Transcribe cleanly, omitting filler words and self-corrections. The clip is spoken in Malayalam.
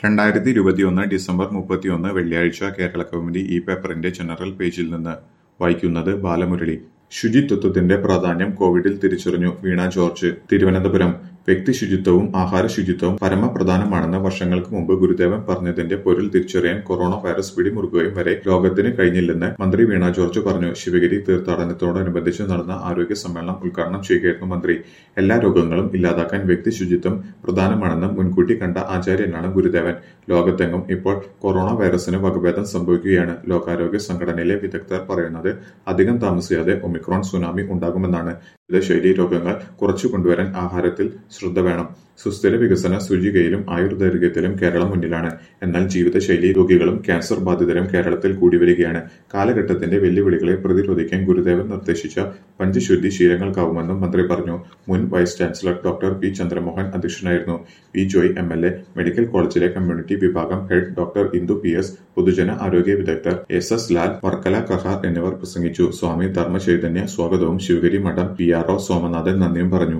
2021 ഡിസംബർ 31 വെള്ളിയാഴ്ച കേരളകൗമുദി ഈ പേപ്പറിന്റെ ജനറൽ പേജിൽ നിന്ന് വായിക്കുന്നത് ബാലമുരളി. ശുചിത്വത്തിന്റെ പ്രാധാന്യം കോവിഡിൽ തിരിച്ചറിഞ്ഞു വീണ ജോർജ്. തിരുവനന്തപുരം. വ്യക്തി ശുചിത്വവും ആഹാര ശുചിത്വവും പരമപ്രധാനമാണെന്ന് വർഷങ്ങൾക്ക് മുമ്പ് ഗുരുദേവൻ പറഞ്ഞതിന്റെ പൊരുൾ തിരിച്ചറിയാൻ കൊറോണ വൈറസ് പിടിമുറുകുകയും വരെ ലോകത്തിന് കഴിഞ്ഞില്ലെന്ന് മന്ത്രി വീണ ജോർജ് പറഞ്ഞു. ശിവഗിരി തീർത്ഥാടനത്തോടനുബന്ധിച്ച് നടന്ന ആരോഗ്യ സമ്മേളനം ഉദ്ഘാടനം ചെയ്യുകയായിരുന്നു മന്ത്രി. എല്ലാ രോഗങ്ങളും ഇല്ലാതാക്കാൻ വ്യക്തി ശുചിത്വം പ്രധാനമാണെന്ന് മുൻകൂട്ടി കണ്ട ആചാര്യനാണ് ഗുരുദേവൻ. ലോകത്തെങ്ങും ഇപ്പോൾ കൊറോണ വൈറസിന് വകഭേദം സംഭവിക്കുകയാണ്. ലോകാരോഗ്യ സംഘടനയിലെ വിദഗ്ധർ പറയുന്നത് അധികം താമസിയാതെ ഒമിക്രോൺ സുനാമി ഉണ്ടാകുമെന്നാണ്. ജീവിതശൈലി രോഗങ്ങൾ കുറച്ചു കൊണ്ടുവരാൻ ആഹാരത്തിൽ ശ്രദ്ധ വേണം. സുസ്ഥിര വികസന സൂചികയിലും ആയുർദൈർഘ്യത്തിലും കേരളം മുന്നിലാണ്. എന്നാൽ ജീവിതശൈലി രോഗികളും ക്യാൻസർ ബാധിതരും കേരളത്തിൽ കൂടി വരികയാണ്. കാലഘട്ടത്തിന്റെ വെല്ലുവിളികളെ പ്രതിരോധിക്കാൻ ഗുരുദേവൻ നിർദ്ദേശിച്ച പഞ്ചശുദ്ധി ശീലങ്ങൾക്കാവുമെന്നും മന്ത്രി പറഞ്ഞു. മുൻ vice chancellor doctor P Chandramohan അധ്യക്ഷനായിരുന്നു. വി ജോയ് MLA, മെഡിക്കൽ കോളേജിലെ കമ്മ്യൂണിറ്റി വിഭാഗം ഹെഡ് ഡോക്ടർ ഇന്ദു PS, പൊതുജന ആരോഗ്യ വിദഗ്ധർ SS ലാൽ, വർക്കല കഹാർ എന്നിവർ പ്രസംഗിച്ചു. സ്വാമി ധർമ്മചൈതന്യ സ്വാഗതവും ശിവഗിരി മഠം PRO സോമനാഥൻ നന്ദിയും പറഞ്ഞു.